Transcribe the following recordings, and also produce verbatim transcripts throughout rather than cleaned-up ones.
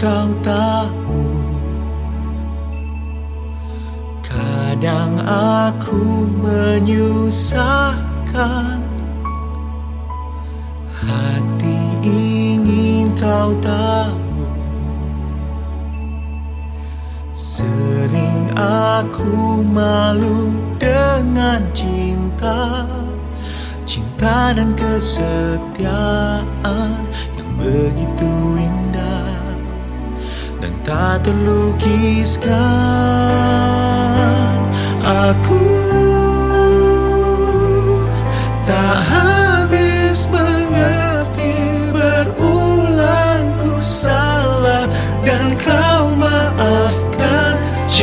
kau tahu, kadang aku menyusahkan hati, ingin kau tahu. Sering aku malu dengan cinta, cinta dan kesetiaan yang begitu indah dan tak terlukiskan. Aku tak habis mengerti, berulang ku salah dan kau maafkan.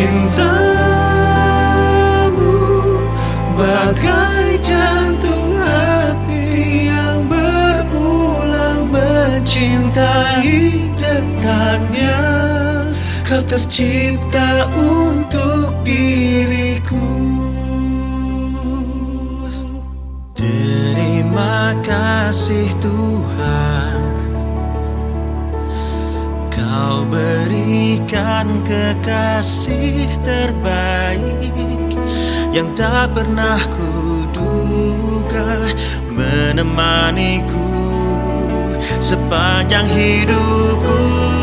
Cintamu bagai jantung hati yang berulang mencintai detaknya. Kau tercipta untuk diriku. Terima kasih Tuhan, Kau berikan kekasih terbaik yang tak pernah kuduga menemaniku sepanjang hidupku.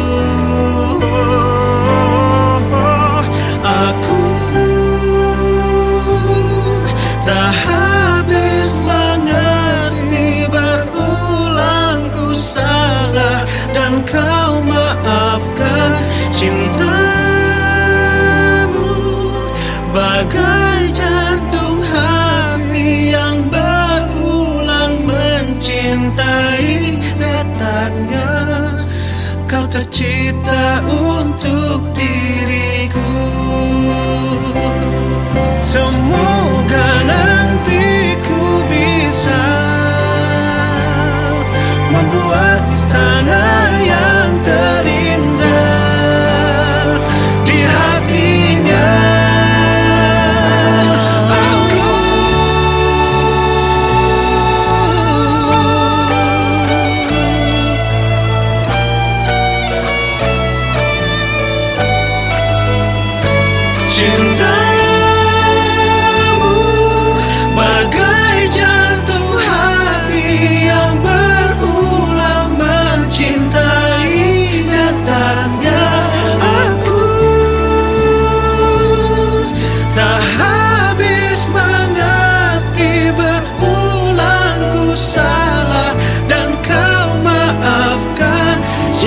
Aku tak habis mengerti, berulang ku salah dan kau maafkan. Cintamu bagai jantung hati yang berulang mencintai detaknya. Kau tercipta untuk diriku. Semoga nanti ku bisa membuat istana yang terindah di hatinya. Aku cintamu bagai jantung hati yang berulang mencintai detaknya. Aku tak habis mengerti, berulang ku salah dan kau maafkan.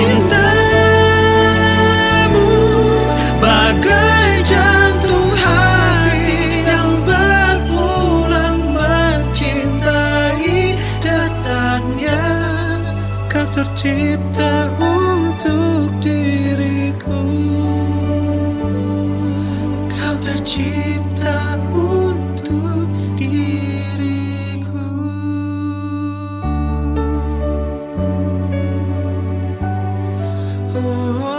Cintamu bagai jantung hati yang berulang mencintai detaknya. Kau tercipta untuk diriku. Kau tercipta untuk diriku. Oh.